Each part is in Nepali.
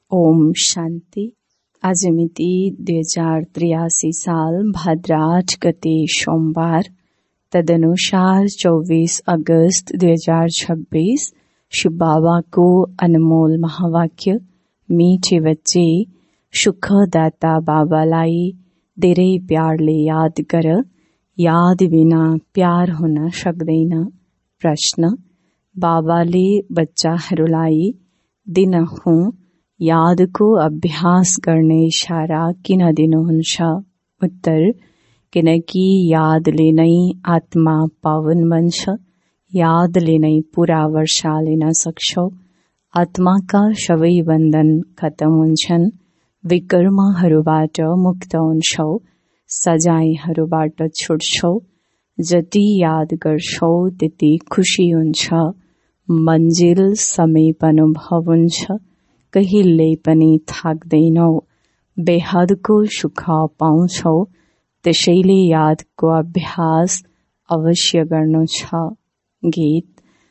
ओम शान्ति। आज मिति 2083 साल भाद्र 8 गते सोमबार, तदनुसार 24 अगस्त 2026 शिव बाबा को अनमोल महावाक्य। मीठे बच्चे, सुखदाता बाबालाई धेरै प्यारले याद गर। याद बिना प्यार हुन सक्दैन। प्रश्न: बाबाले बच्चाहरूलाई दिनहुँ यादको अभ्यास गर्ने इशारा किन दिनुहुन्छ? उत्तर: किनकि यादले नै आत्मा पावन बन्छ। यादले नै पूरा वर्षा लिन सक्छौ। आत्माका सबै बन्धन खतम हुन्छन्। विकर्महरूबाट मुक्त हुन्छौ। सजायहरूबाट छुट्छौ। जति याद गर्छौ त्यति खुशी हुन्छ। मन्जिल समीप अनुभव हुन्छ। कहिले पनि थाक्दैनौ। बेहदको सुख पाउँछौ। त्यसैले यादको अभ्यास अवश्य गर्नु छ। गीत: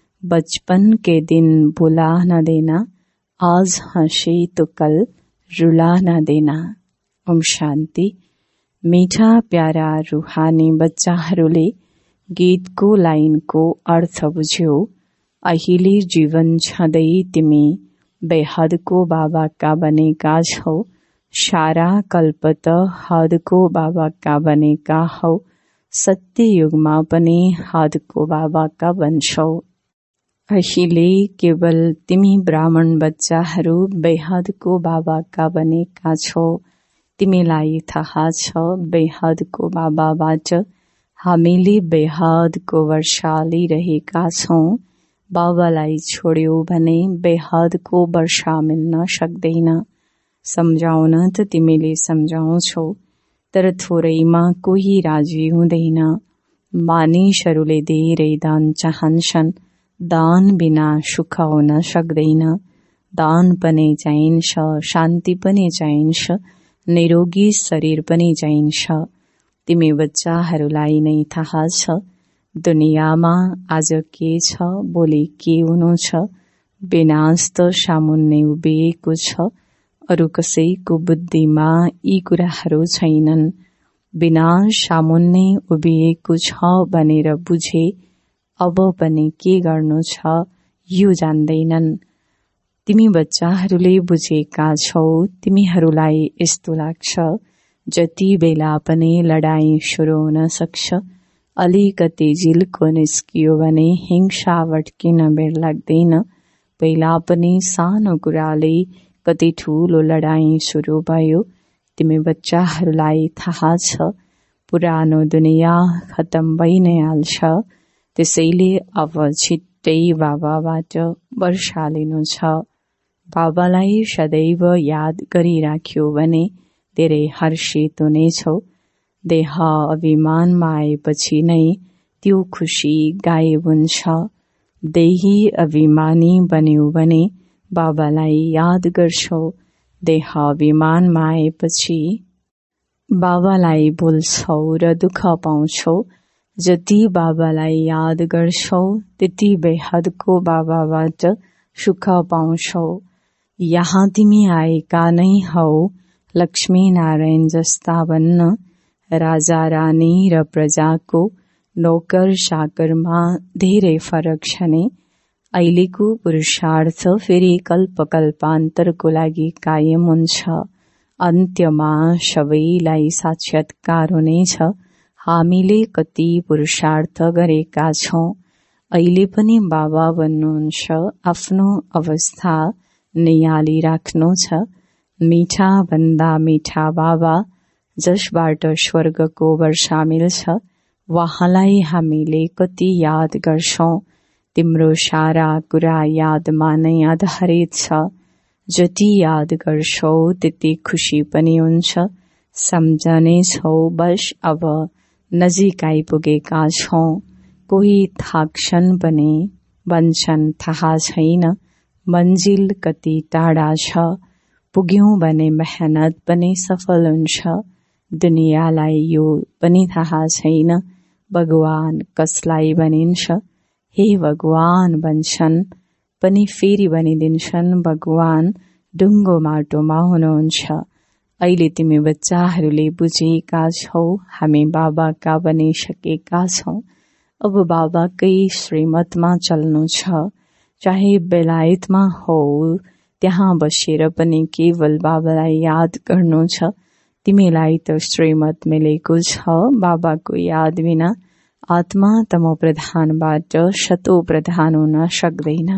बचपन के दिन भुला न देना, आज हंसे तो कल रुला न देना। ओम शान्ति। मीठा प्यारा रूहानी बच्चाहरूले गीतको लाइनको अर्थ बुझ्यौ। अहिले जीवन छँदै तिमी बेहदको बाबाका बनेका छौ। सारा कल्प त हदको बाबाका बनेका हौ। सत्य युगमा पनि हदको बाबाका बन्छौ। अहिले केवल तिमी ब्राह्मण बच्चाहरू बेहदको बाबाका बनेका छौ। तिमीलाई थाहा छ बेहदको बाबाबाट हामीले बेहदको वर्षा लिइरहेका छौं। बाबालाई छोड्यौ भने बेहदको वर्षा मिल्न सक्दैन। सम्झाउन त तिमीले सम्झाउँछौ, तर थोरैमा कोही राजी हुँदैन। मानिसहरूले धेरै दान चाहन्छन्। दान बिना सुख हुन सक्दैन। दान पनि चाहिन्छ, शान्ति पनि चाहिन्छ, निरोगी शरीर पनि चाहिन्छ। तिमी बच्चाहरूलाई नै थाहा छ दुनियाँमा आज के छ, भोलि के हुनु छ। विनाश त सामुन्ने उभिएको छ। अरू कसैको बुद्धिमा यी कुराहरू छैनन्। विनाश सामुन्ने उभिएको छ भनेर बुझे, अब पनि के गर्नु छ यो जान्दैनन्। तिमी बच्चाहरूले बुझेका छौ। तिमीहरूलाई यस्तो लाग्छ जति बेला पनि लडाईँ सुरु हुन सक्छ। अलिकति जिल्को निस्कियो भने हिंसा भड्किन बेर लाग्दैन। पहिला पनि सानो कुराले कति ठूलो लडाईँ सुरु भयो। तिमी बच्चाहरूलाई थाहा छ पुरानो दुनियाँ खतम भइ नै हाल्छ। त्यसैले अब छिट्टै बाबाबाट वर्षा लिनु छ। बाबालाई सदैव याद गरिराख्यो भने धेरै हर्षित हुनेछौ। देह अभिमानमा आएपछि नै त्यो खुशी गायब हुन्छ। देही अभिमानी बन्यौ भने बाबालाई याद गर्छौ। देह अभिमानमा आएपछि बाबालाई भुल्छौ र दुःख पाउँछौ। जति बाबालाई याद गर्छौ त्यति बेहदको बाबाबाट सुख पाउँछौ। यहाँ तिमी आएका नै हौ लक्ष्मी नारायण जस्ता बन्न। राजा रानी र प्रजाको नोकर चाकरमा धेरै फरक छ नि। अहिलेको पुरुषार्थ फेरि कल्पकल्पान्तरको लागि कायम हुन्छ। अन्त्यमा सबैलाई साक्षात्कार हुनेछ। हामीले कति पुरुषार्थ गरेका छौं। अहिले पनि बाबा भन्नुहुन्छ आफ्नो अवस्था नियाली राख्नु छ। मीठा भन्दा मीठा बाबा जसबाट स्वर्गको वर्षा मिल्छ, वहाँलाई हामीले कति याद गर्छौं। तिम्रो सारा कुरा यादमा नै आधारित छ। जति याद गर्छौ त्यति खुसी पनि हुन्छ। सम्झनेछौ बस अब नजिक आइपुगेका छौं। कोही थाक्छन् पनि भन्छन् थाहा छैन मन्जिल कति टाढा छ। पुग्यौं भने मेहनत पनि सफल हुन्छ। दुनियाँलाई यो पनि थाहा छैन भगवान कसलाई भनिन्छ। हे भगवान भन्छन् पनि फेरि भनिदिन्छन् भगवान ढुङ्गो माटोमा हुनुहुन्छ। अहिले तिमी बच्चाहरूले बुझेका छौ, हामी बाबाका बनिसकेका छौं। अब बाबाकै श्रीमतमा चल्नु छ। चाहे बेलायतमा हो, त्यहाँ बसेर पनि केवल बाबालाई याद गर्नु छ। तिमीलाई त श्रीमत मिलेको छ। बाबाको याद बिना आत्मा तमो प्रधानबाट शतो प्रधान हुन सक्दैन।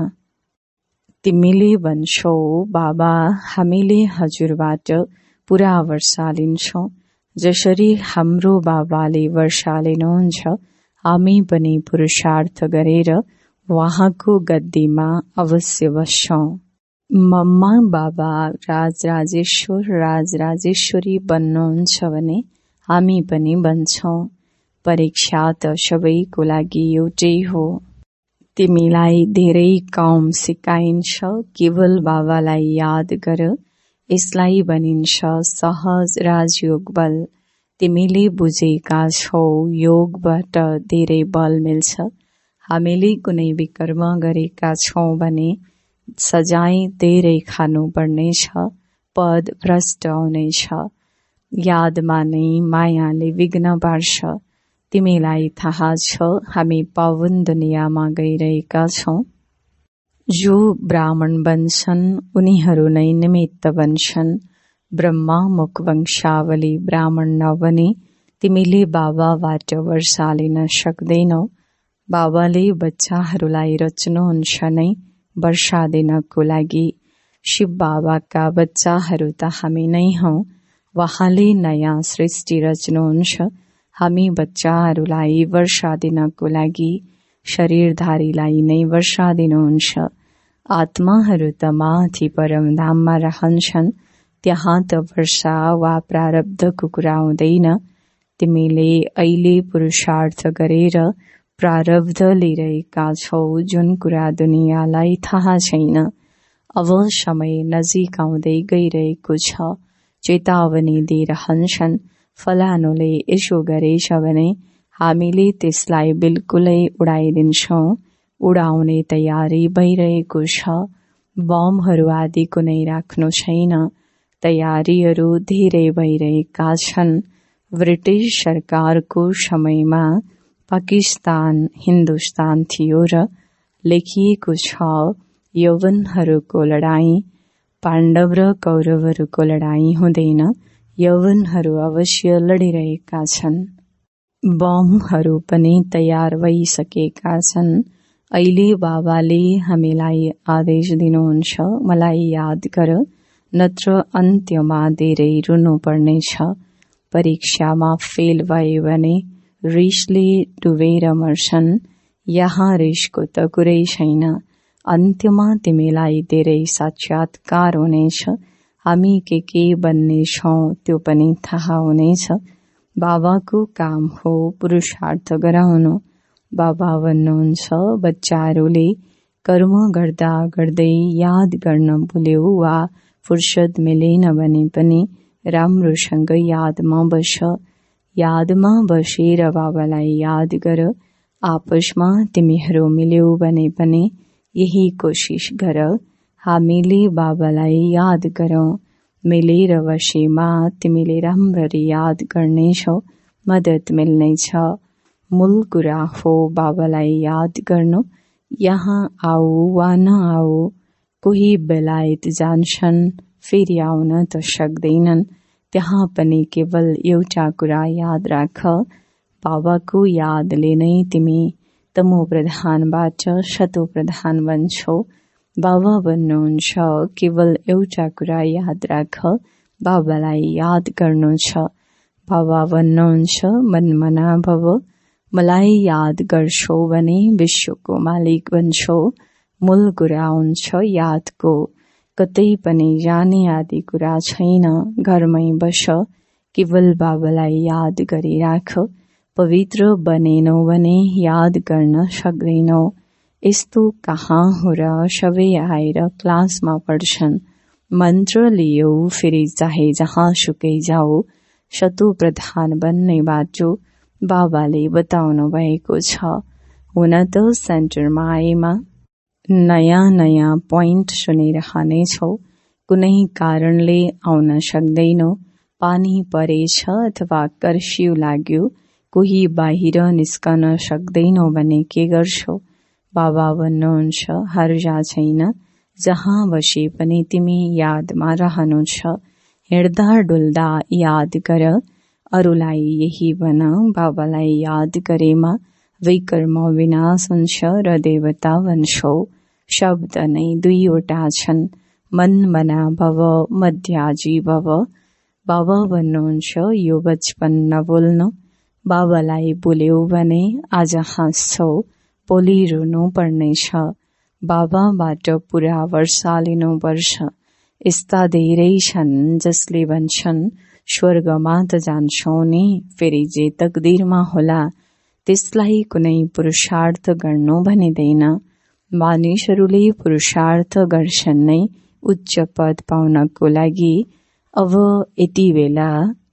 तिमीले भन्छौ, बाबा हामीले हजुरबाट पूरा वर्षा लिन्छौं। जसरी हाम्रो बाबाले वर्षा लिनुहुन्छ, हामी पनि पुरुषार्थ गरेर उहाँको गद्दीमा अवश्य बस्छौं। मम्मा बाबा राजराजेश्वर राजराजेश्वरी बन्नुहुन्छ भने हामी पनि बन्छौं। परीक्षा त सबैको लागि एउटै हो। तिमीलाई धेरै काम सिकाइन्छ। केवल बाबालाई याद गर। यसलाई भनिन्छ सहज राजयोग बल। तिमीले बुझेका छौ, योगबाट धेरै बल मिल्छ। हामीले कुनै विकर्म गरेका छौं भने सजाय धेरै खानु पर्नेछ, पद भ्रष्ट आउनेछ। यादमा नै मायाले विघ्न पार्छ। तिमीलाई थाहा छ, हामी पावन दुनियाँमा गइरहेका छौं। जो ब्राह्मण बन्छन् उनीहरू नै निमित्त बन्छन्। ब्रह्मा मुख वंशावली ब्राह्मण नबने तिमीले बाबाबाट वर्षा लिन सक्दैनौ। बाबाले बच्चाहरूलाई रच्नुहुन्छ नै वर्षा दिनको लागि। शिव बाबाका बच्चाहरू त हामी नै हौ। वहाँले नयाँ सृष्टि रच्नुहुन्छ। हामी बच्चाहरूलाई वर्षा दिनको लागि शरीरधारीलाई नै वर्षा दिनुहुन्छ। आत्माहरू त माथि परमधाममा रहन्छन्। त्यहाँ त वर्षा वा प्रारब्धको कुरा हुँदैन। तिमीले अहिले पुरुषार्थ गरेर प्रारब्ध लिइरहेका छौ, जुन कुरा दुनियाँलाई थाहा छैन। अब समय नजिक आउँदै गइरहेको छ। चेतावनी दिइरहन्छन्, फलानुले यसो गरेछ भने हामीले त्यसलाई बिल्कुलै उडाइदिन्छौं। उडाउने तयारी भइरहेको छ। बमहरू आदि कुनै राख्नु छैन। तयारीहरू धेरै भइरहेका छन्। ब्रिटिस सरकारको समयमा पाकिस्तान हिन्दुस्तान थियो र लेखिएको छ, यौवनहरूको लडाईँ पाण्डव र कौरवहरूको लडाईँ हुँदैन। यौवनहरू अवश्य लडिरहेका छन्। बमहरू पनि तयार भइसकेका छन्। अहिले बाबाले हामीलाई आदेश दिनुहुन्छ, मलाई याद गर, नत्र अन्त्यमा धेरै रुनु पर्नेछ। परीक्षामा फेल भयो भने रिसले डुबेर मर्छन्। यहाँ रिसको त कुरै छैन। अन्त्यमा तिमीलाई धेरै साक्षात्कार हुनेछ। हामी के बन्नेछौं त्यो पनि थाहा हुनेछ। बाबाको काम हो पुरुषार्थ गराउनु। बाबा भन्नुहुन्छ, बच्चाहरूले कर्म गर्दा गर्दै याद गर्न भुल्यो वा फुर्सद मिलेन भने पनि राम्रोसँग यादमा बस। यादमा बसेर बाबालाई याद गर। आपसमा तिमीहरू मिल्यौ भने पनि यही कोशिश गर, हामीले बाबालाई याद गरौं। मिलेर बसेमा तिमीले राम्ररी याद गर्नेछौ, मद्दत मिल्नेछ। मूल कुरा हो बाबालाई याद गर्नु। यहाँ आऊ वा नआऊ। कोही बेलायत जान्छन्, फेरि आउन त सक्दैनन्। त्यहाँ पनि केवल एउटा कुरा याद राख, बाबाको यादले नै तिमी तमो प्रधानबाट शतो प्रधान बन्छौ। बाबा भन्नुहुन्छ, केवल एउटा कुरा याद राख, बाबालाई याद गर्नु छ। बाबा भन्नुहुन्छ, मनमना भव। मलाई याद गर्छौ भने विश्वको मालिक बन्छौ। मूल कुरा हुन्छ यादको। कतै पनि जाने आदि कुरा छैन। घरमै बस, केवल बाबालाई याद गरिराख। पवित्र बनेनौ भने याद गर्न सक्दैनौ। यस्तो कहाँ हो र सबै आएर क्लासमा पढ्छन्। मन्त्र लियो, फेरि चाहे जहाँ सुकै जाऊ, शतो प्रधान बन्ने बाटो बाबाले बताउनु भएको छ। हुन त सेन्टरमा आएमा नयाँ नयाँ पोइन्ट सुनिरहनेछौ। कुनै कारणले आउन सक्दैनौ। पानी परेछ अथवा कर्फ्यू लाग्यो, कोही बाहिर निस्कन सक्दैनौ भने के गर्छौ? बाबा भन्नुहुन्छ हर्जा छैन, जहाँ बसे पनि तिमी यादमा रहनु छ। हिँड्दा डुल्दा याद गर, अरूलाई यही भन, बाबालाई याद गरेमा विकर्म विनाश हुन्छ र देवता बन्छौ। शब्द नै दुईवटा छन्, मन मना भव, मध्याजी भव। बाबा भन्नुहुन्छ यो बचपन नभुल्नु। बाबालाई बोल्यौ भने आज हाँस्छौ, भोलि रुनु पर्नेछ। बाबाबाट पुरा वर्षा लिनुपर्छ। यस्ता धेरै छन् जसले भन्छन् स्वर्गमा त जान्छौ नि, फेरि जे तकदिरमा होला त्यसलाई कुनै पुरुषार्थ गर्नु भनिँदैन। मानिसहरूले पुरुषार्थ गर्छन् नै उच्च पद पाउनको लागि। अब यति बेला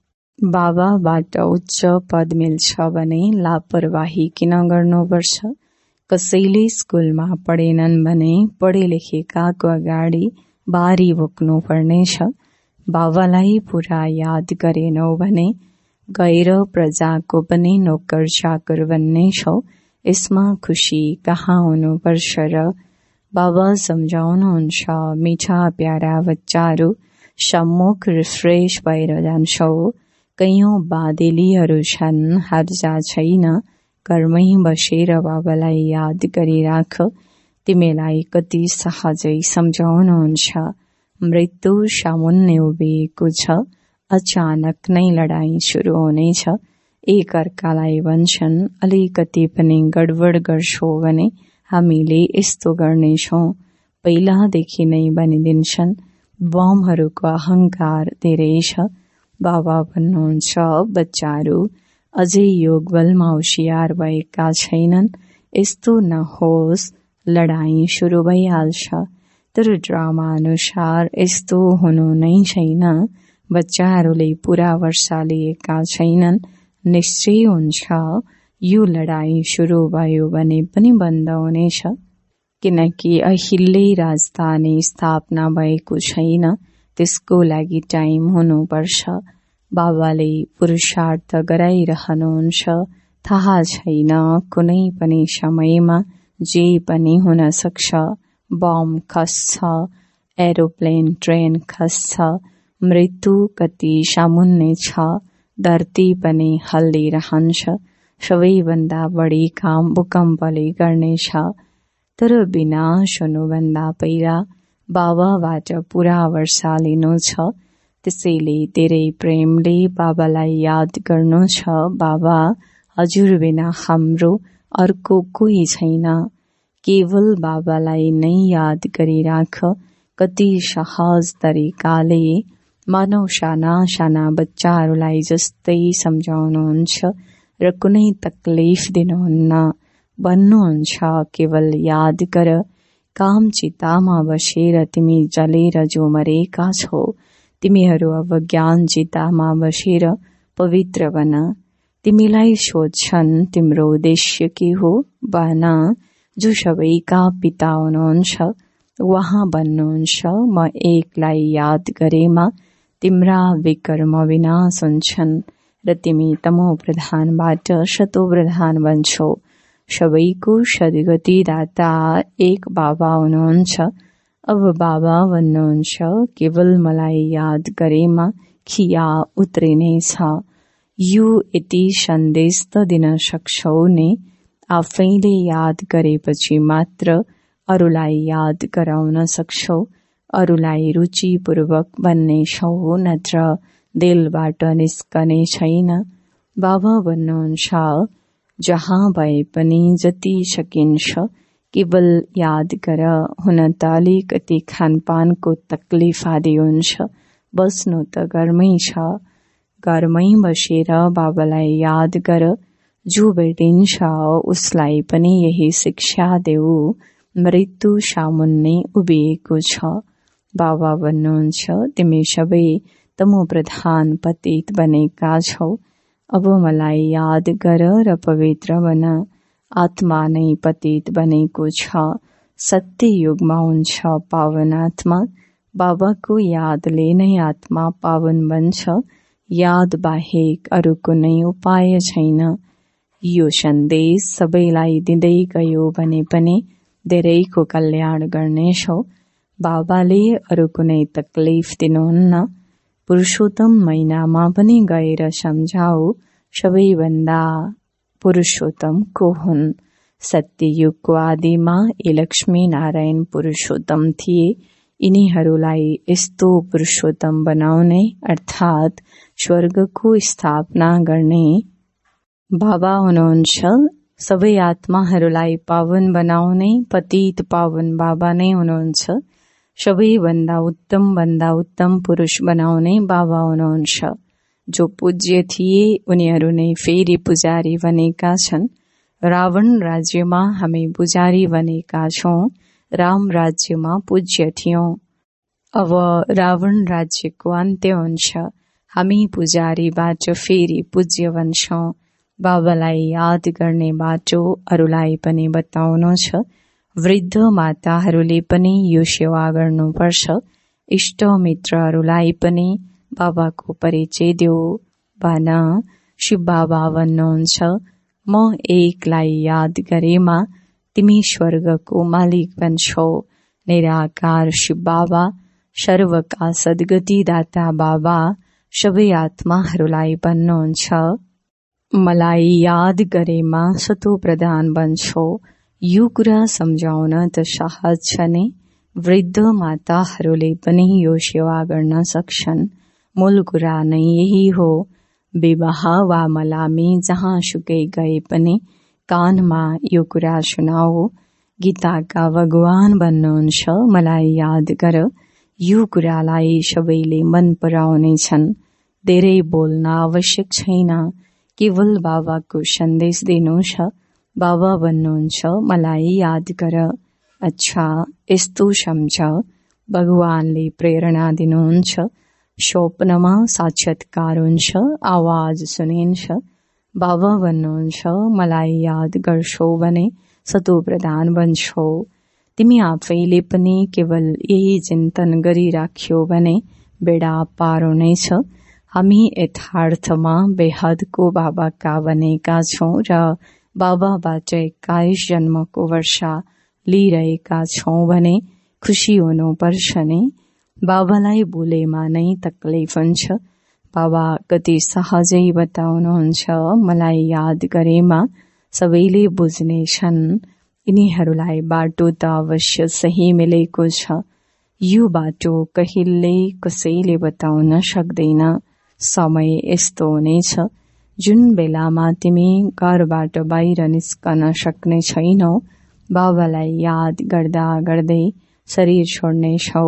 बाबाबाट उच्च पद मिल्छ भने लापरवाही किन गर्नुपर्छ? कसैले स्कुलमा पढेनन् भने पढे लेखेकाको अगाडि बारी बोक्नु पर्नेछ। बाबालाई पुरा याद गरेनौ भने गैर प्रजाको पनि नोकर चाकर बन्नेछौ। यसमा खुसी कहाँ हुनुपर्छ र? बाबा सम्झाउनुहुन्छ मिठा प्यारा बच्चाहरू, सम्मुख रिफ्रेश भएर जान्छौ। कैयौं बादेलीहरू छन्, हर्जा छैन। घरमै बसेर बाबालाई याद गरिराख। तिमीलाई कति सहजै सम्झाउनुहुन्छ। मृत्यु सामुन्ने उभिएको छ, अचानक नै लडाईँ सुरु हुनेछ। एक अर्कालाई भन्छन् अलिकति पनि गडबड गर्छौ भने हामीले यस्तो गर्नेछौँ। पहिलादेखि नै भनिदिन्छन्। बमहरूको अहंकार धेरै छ। बाबा भन्नुहुन्छ बच्चाहरू अझै योग बलमा होशियार भएका छैनन्। यस्तो नहोस्, लडाईँ सुरु भइहाल्छ। तर ड्रामा अनुसार यस्तो हुनु नै छैन। बच्चाहरूले पूरा वर्षा लिएका छैनन्। निश्चय हुन्छ यो लडाईँ सुरु भयो भने पनि बन्द हुनेछ, किनकि अहिले राजधानी स्थापना भएको छैन। त्यसको लागि टाइम हुनुपर्छ। बाबाले पुरुषार्थ गराइरहनुहुन्छ। थाहा छैन, कुनै पनि समयमा जे पनि हुन सक्छ। बम खस्छ, एरोप्लेन ट्रेन खस्छ, मृत्यु कति सामुन्ने छ। धरती पनि हल्लिरहन्छ। सबैभन्दा बढी काम भूकम्पले गर्नेछ। तर विनाश हुनुभन्दा पहिला बाबाबाट पुरा वर्षा लिनु छ। त्यसैले धेरै प्रेमले बाबालाई याद गर्नु छ। बाबा हजुर बिना हाम्रो अर्को कोही छैन। केवल बाबालाई नै याद गरिराख। कति सहज तरिकाले मानव साना साना बच्चाहरूलाई जस्तै सम्झाउनुहुन्छ र कुनै तकलिफ दिनुहुन्न। भन्नुहुन्छ केवल याद गर। काम चितामा बसेर तिमी जलेर जो मरेका छौ, तिमीहरू अब ज्ञान चितामा बसेर पवित्र बन। तिमीलाई सोध्छन् तिम्रो उद्देश्य के हो? भन, जो सबैका पिता हुनुहुन्छ उहाँ भन्नुहुन्छ म एकलाई याद गरेमा तिम्रा विकर्म विनाश हुन्छन् र तिमी तमो प्रधानबाट शतो प्रधान बन्छौ। सबैको सद्गति दाता एक बाबा हुनुहुन्छ। अब बाबा भन्नुहुन्छ केवल मलाई याद गरेमा खिया उत्रिनेछ। यो यति सन्देश त दिन सक्छौ नि। आफैले याद गरेपछि मात्र अरूलाई याद गराउन सक्छौ। अरूलाई रुचिपूर्वक भन्नेछौ, नत्र दिलबाट निस्कने छैन। बाबा भन्नुहुन्छ जहाँ भए पनि जति सकिन्छ केवल याद गर। हुन त अलिकति खानपानको तकलिफ आदि हुन्छ, बस्नु त घरमै छ। घरमै बसेर बाबालाई याद गर। जो भेटिन्छ उसलाई पनि यही शिक्षा देऊ। मृत्यु सामुन्ने उभिएको छ। बाबा भन्नुहुन्छ तिमी सबै तमो प्रधान पतित बनेका छौ। अब मलाई याद गर र पवित्र बन। आत्मा नै पतित बनेको छ। सत्य युगमा हुन्छ पावन आत्मा। बाबाको यादले नै आत्मा पावन बन्छ। याद बाहेक अरू कुनै उपाय छैन। यो सन्देश सबैलाई दिँदै गयो भने पनि धेरैको कल्याण गर्नेछौ। बाबाले अरू कुनै तकलिफ दिनुहुन्न। पुरुषोत्तम महिनामा पनि गएर सम्झाऊ सबैभन्दा पुरुषोत्तम को हुन्। सत्ययुगको आदिमा यी लक्ष्मी नारायण पुरुषोत्तम थिए। यिनीहरूलाई यस्तो पुरुषोत्तम बनाउने अर्थात् स्वर्गको स्थापना गर्ने बाबा हुनुहुन्छ। सबै आत्माहरूलाई पावन बनाउने पतित पावन बाबा नै हुनुहुन्छ। सबैभन्दा उत्तम पुरुष बनाउने बाबा हुनुहुन्छ। जो पूज्य थिए उनीहरू नै फेरि पुजारी बनेका छन्। रावण राज्यमा हामी पुजारी बनेका छौं। राम राज्यमा पूज्य थियौं। अब रावण राज्यको अन्त्य हुन्छ। हामी पुजारीबाट फेरि पूज्य बन्छौं। बाबालाई याद गर्ने बाटो अरूलाई पनि बताउनु छ। वृद्ध माताहरूले पनि यो सेवा गर्नुपर्छ। इष्ट मित्रहरूलाई पनि बाबाको परिचय देऊ। भन, शिव बाबा भन्नुहुन्छ, म एकलाई याद गरेमा तिमी स्वर्गको मालिक बन्छौ। निराकार शिव बाबा, सर्वका सद्गतिदाता बाबा सबै आत्माहरूलाई भन्नुहुन्छ, मलाई याद गरेमा सतो प्रधान बन्छौ। यो कुरा सम्झाउन त सहज छ नै। वृद्ध माताहरूले पनि यो सेवा गर्न सक्छन्। मूल कुरा नै यही हो। विवाह वा मलामी जहाँ सुकै गए पनि कानमा यो कुरा सुनाऊ। गीताका भगवान भन्नुहुन्छ, मलाई याद गर। यो कुरालाई सबैले मन पराउनेछन्। धेरै बोल्न आवश्यक छैन। केवल बाबाको सन्देश दिनु छ। बाबा भन्नुहुन्छ, मलाई याद गर। अच्छा, यस्तो सम्झ, भगवानले प्रेरणा दिनुहुन्छ। स्वप्नमा साक्षात्कार हुन्छ, आवाज सुनिन्छ। बाबा भन्नुहुन्छ, मलाई याद गर्छौ भने सतो प्रधान बन्छौ। तिमी आफैले पनि केवल यही चिन्तन गरिराख्यौ भने बेडा पार हुनेछ। हामी यथार्थमा बेहदको बाबाका बनेका छौं र बाबाबाट 21 जन्मको वर्षा लिइरहेका छौं भने खुसी हुनुपर्छ नि। बाबालाई भुलेमा नै तकलिफ हुन्छ। बाबा कति सहजै बताउनुहुन्छ, मलाई याद गरेमा सबैले बुझ्नेछन्। यिनीहरूलाई बाटो त अवश्य सही मिलेको छ। यो बाटो कहिल्यै कसैले बताउन सक्दैन। समय यस्तो हुनेछ जुन बेलामा तिमी घरबाट बाहिर निस्कन सक्ने छैनौ। बाबालाई याद गर्दा गर्दै शरीर छोड्नेछौ।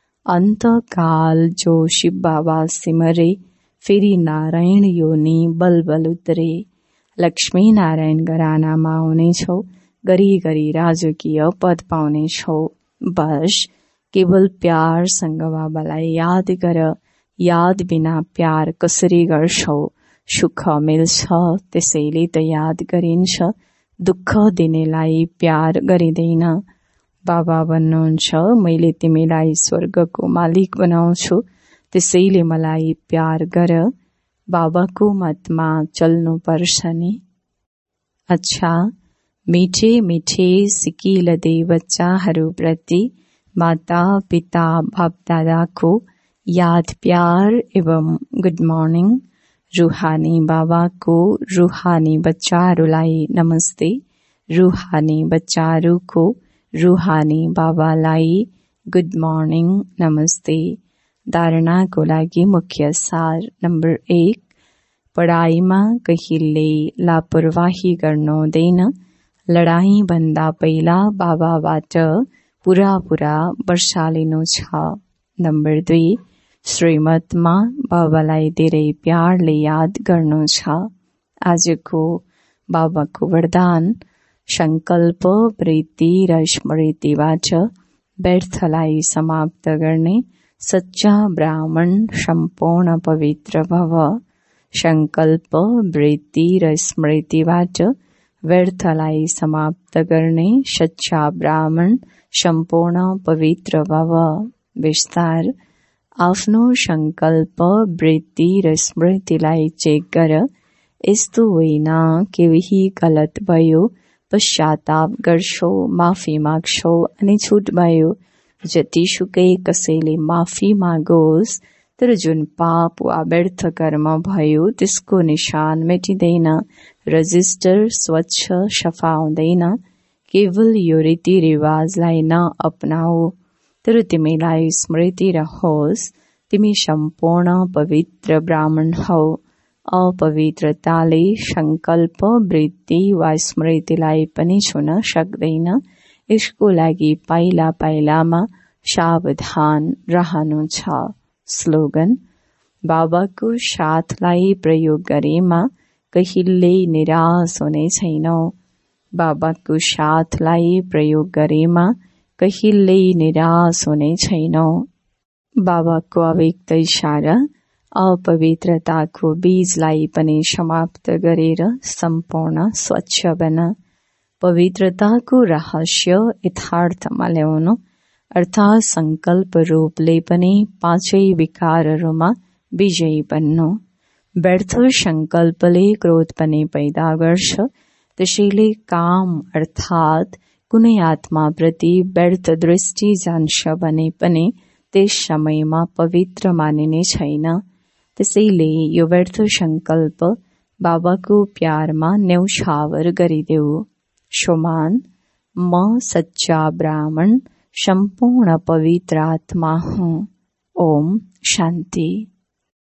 अन्तकाल जो शिव बाबा सिमरे, फेरि नारायण योनि बलबल उत्रे। लक्ष्मी नारायण घरानामा हुनेछौ। गरी गरी राजकीय पद पाउनेछौ। बस केवल प्यारसँग बाबालाई याद गर। याद बिना प्यार कसरी गर्छौ? सुख मिल्छ, त्यसैले त याद गरिन्छ। दुःख दिनेलाई प्यार गरिँदैन। बाबा भन्नुहुन्छ, मैले तिमीलाई स्वर्गको मालिक बनाउँछु, त्यसैले मलाई प्यार गर। बाबाको मतमा चल्नु पर्छ नि। अच्छा, मिठे मिठे सिकिलदे बच्चाहरूप्रति माता पिता बाप दादाको याद प्यार एवं गुड मर्निङ। रूहानी बाबाको रूहानी बच्चाहरूलाई नमस्ते। रूहानी बच्चाहरूको रूहानी बाबालाई गुड मर्निङ नमस्ते। धारणाको लागि मुख्य सार नम्बर 1, पढाइमा कहिल्यै लापरवाही गर्नु हुँदैन। लडाई भन्दा पहिला बाबाबाट पूरा वर्षा लिनु छ। नम्बर 2, श्रीमतमा बाबालाई धेरै प्यारले याद गर्नु छ। आजको बाबाको वरदान, संकल्प, वृत्ति र स्मृतिबाट व्यर्थलाई समाप्त गर्ने सच्चा ब्राह्मण सम्पूर्ण पवित्र भव। संकल्प, वृत्ति र स्मृतिबाट व्यर्थलाई समाप्त गर्ने सच्चा ब्राह्मण सम्पूर्ण पवित्र भव। विस्तार। आफ्नो संकल्प, वृत्ति र स्मृतिलाई चेक गर। यस्तो होइन केही गलत भयो, पश्चाताप गर्छौ, माफी माग्छौ अनि छुट भयो। जतिसुकै कसैले माफी मागोस्, तर जुन पाप वा व्यर्थ कर्म भयो त्यसको निशान मेटिँदैन, रजिस्टर स्वच्छ सफा हुँदैन। केवल यो रीतिरिवाजलाई न अपनाऊ, तर तिमीलाई स्मृति रहोस् तिमी सम्पूर्ण पवित्र ब्राह्मण हौ। अपवित्रताले संकल्प, वृत्ति वा स्मृतिलाई पनि छुन सक्दैन। यसको लागि पाइला पाइलामा सावधान रहनु छ। स्लोगन। बाबाको साथलाई प्रयोग गरेमा कहिल्यै निराश हुने छैनौ। बाबाको साथलाई प्रयोग गरेमा कहिल्यै निराश हुने छैनौ। बाबाको अव्यक्त इशारा। अपवित्रताको बीजलाई पनि समाप्त गरेर सम्पूर्ण स्वच्छ बन। पवित्रताको रहस्य यथार्थमा ल्याउनु अर्थात् संकल्प रूपले पनि पाँचै विकारहरूमा विजयी बन्नु। व्यर्थ संकल्पले क्रोध पनि पैदा गर्छ। त्यसैले काम अर्थात् कुनै आत्माप्रति व्यर्थ दृष्टि जान्छ भने पनि त्यस समयमा पवित्र मानिने छैन। त्यसैले यो व्यर्थ संकल्प बाबाको प्यारमा न्यौछावर गरिदेऊ। शोमान। म सच्चा ब्राह्मण सम्पूर्ण पवित्र आत्मा हूँ। ओम शान्ति।